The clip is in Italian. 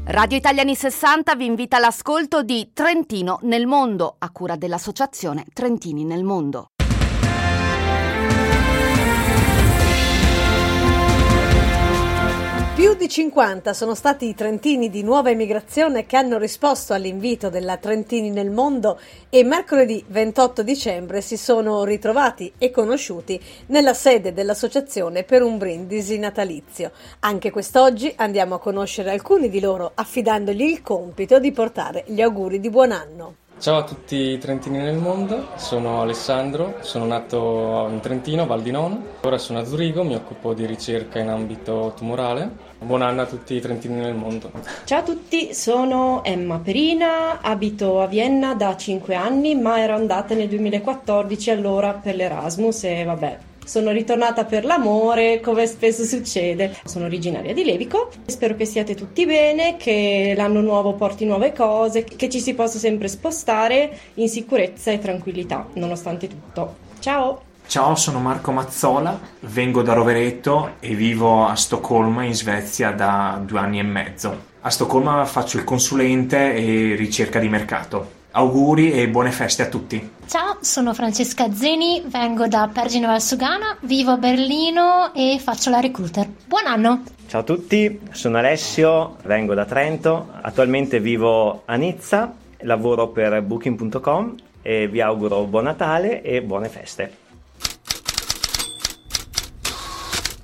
Radio Italiani 60 vi invita all'ascolto di Trentino nel mondo, a cura dell'associazione Trentini nel Mondo. Più di 50 sono stati i trentini di nuova emigrazione che hanno risposto all'invito della Trentini nel Mondo e mercoledì 28 dicembre si sono ritrovati e conosciuti nella sede dell'associazione per un brindisi natalizio. Anche quest'oggi andiamo a conoscere alcuni di loro affidandogli il compito di portare gli auguri di buon anno. Ciao a tutti i trentini nel mondo, sono Alessandro, sono nato in Trentino, Val di Nono, ora sono a Zurigo, mi occupo di ricerca in ambito tumorale. Buon anno a tutti i trentini nel mondo. Ciao a tutti, sono Emma Perina, abito a Vienna da 5 anni, ma ero andata nel 2014 allora per l'Erasmus e vabbè. Sono ritornata per l'amore, come spesso succede. Sono originaria di Levico. Spero che siate tutti bene, che l'anno nuovo porti nuove cose, che ci si possa sempre spostare in sicurezza e tranquillità, nonostante tutto. Ciao! Ciao, sono Marco Mazzola, vengo da Rovereto e vivo a Stoccolma in Svezia da 2 anni e mezzo. A Stoccolma faccio il consulente e ricerca di mercato. Auguri e buone feste a tutti. Ciao, sono Francesca Zeni, vengo da Pergine Valsugana, vivo a Berlino e faccio la recruiter. Buon anno! Ciao a tutti, sono Alessio, vengo da Trento, attualmente vivo a Nizza, lavoro per Booking.com e vi auguro buon Natale e buone feste.